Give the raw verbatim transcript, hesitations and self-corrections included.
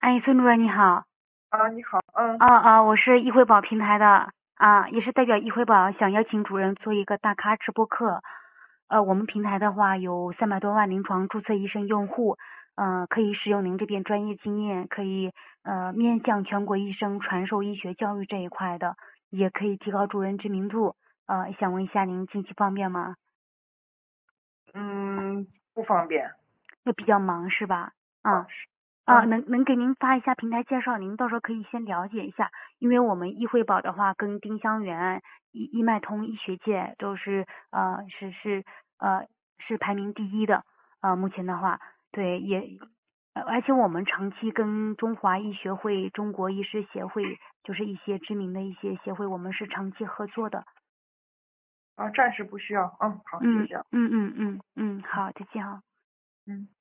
哎，孙主任你好。 啊，你好。嗯啊啊，我是易惠宝平台的啊，也是代表易惠宝想邀请主任做一个大咖直播课。呃，我们平台的话有三百多万临床注册医生用户，呃，可以使用您这边专业经验，可以呃面向全国医生传授医学教育这一块的，也可以提高主任知名度。呃，想问一下您近期方便吗？ 嗯，不方便。 又比较忙是吧？ 啊， 啊。 是。 啊， 嗯能能给您发一下平台介绍，您到时候可以先了解一下，因为我们易惠宝的话跟丁香园、易易脉通医学界都是呃是是呃是排名第一的，呃目前的话，对也，呃而且我们长期跟中华医学会、中国医师协会，就是一些知名的一些协会，我们是长期合作的。 啊，暂时不需要。嗯，好，谢嗯谢。 嗯嗯嗯嗯，好，再见哈。 嗯。